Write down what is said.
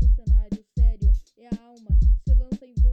cenário sério, é a alma, se lança em